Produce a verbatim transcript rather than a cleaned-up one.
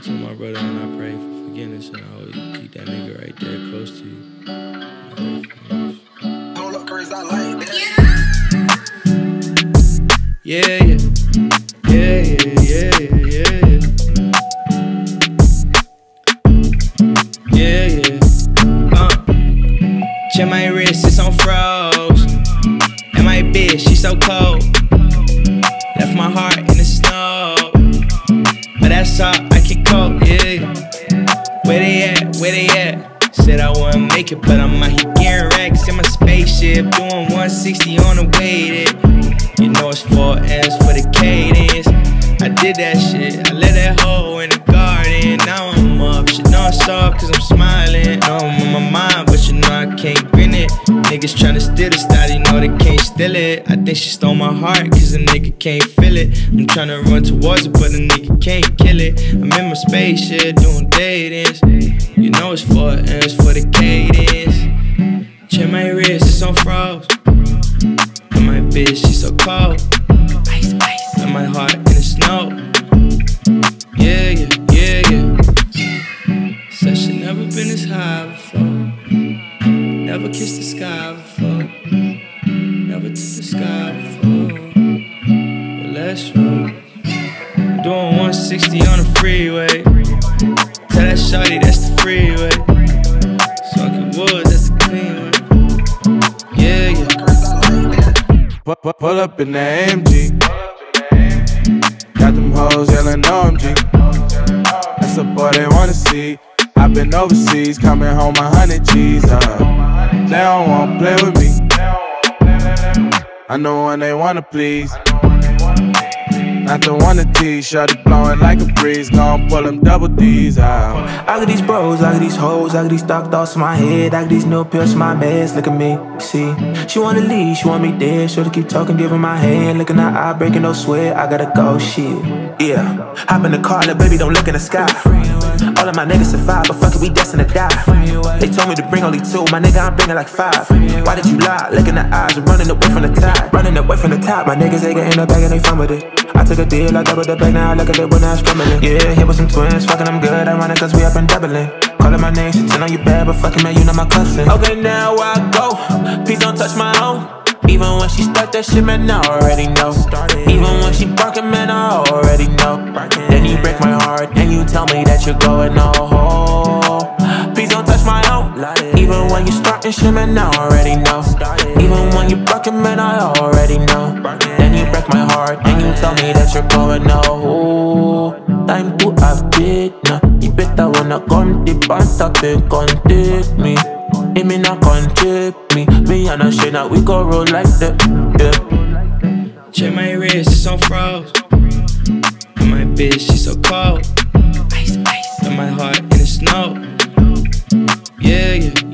told my brother, and I pray for forgiveness, and I always keep that nigga right there close to you. I pray for forgiveness. Hold up, Chris, I like that. Yeah, yeah. Yeah, yeah, yeah, yeah, yeah. Yeah, yeah. Uh. Check my wrist, it's on froze. And my bitch, she so cold. Left my heart in the snow. But that's all I can cope, yeah. Where they at, where they at? Said I wouldn't make it, but I'm out here getting racks in my spaceship, doing one sixty on the way there. You know it's four M's for the cadence. I did that shit, I let that hoe in the garden. Now I'm up, shit know it's soft cause I'm smiling. No, I'm on my mind, but you know I can't grin it. Niggas tryna steal the style, you know they can't steal it. I think she stole my heart cause a nigga can't feel it. I'm tryna run towards it, but a nigga can't kill it. I'm in my spaceship doing datings. You know it's four M's for the cadence. Check my wrist, it's on froze. And my bitch, she so cold. Ice, ice. And my heart in the snow. Yeah, yeah, yeah, yeah. Said she never been this high before. Never kissed the sky before. Never took the sky before. But let's roll. I'm doing one sixty on the freeway. Tell that shawty that's the freeway. Fucking woods, that's the clean way. Yeah, yeah. Pull, pull up in the A M G. Got them hoes yelling O M G. That's the boy they wanna see. I've been overseas, coming home a hundred G's. Uh, they don't wanna play with me. I know when they wanna please. Not the one to tease, shawty blowing like a breeze. Gon' pull them double D's out. I got these bros, I got these hoes, I got these dark thoughts in my head, I got these new pills in my meds. Look at me, see. She wanna leave, she want me dead. Sure to keep talking, give her my hand. Looking at eye, breaking no sweat. I gotta go, shit. Yeah. Hop in the car, little baby, don't look in the sky. All of my niggas survive, but fuck it, we destined to die. They told me to bring only two, my nigga, I'm bringing like five. Why did you lie? Look in the eyes, I'm running away from the tide. Running away from the top, my niggas, they get in the bag and they fun with it. I took a deal, I doubled the bag, now I look at it when I'm scrambling. Yeah, here with some twins, fucking I'm good, I run it cause we up and doubling. Calling my name, she tell on you bad, but fucking man, you not my cousin. Okay, now I go, please don't touch my own. Even when she start that shit, man, I already know. Even when she barking, man, I already know. Then you break my heart, and you tell me that you're going oh. Please don't touch my own. Even when you starting shit, man, I already know. Even when you barking, man, I already know. Then you break my heart, and you tell me that you're going oh. Time to update now. You better wanna come deep and stop and contact me. It me not contact me. Me and a shit now we go roll like that. Yeah. Check my wrist, it's on froze. And my bitch, she so cold. Ice, ice. And my heart in the snow. Yeah, yeah.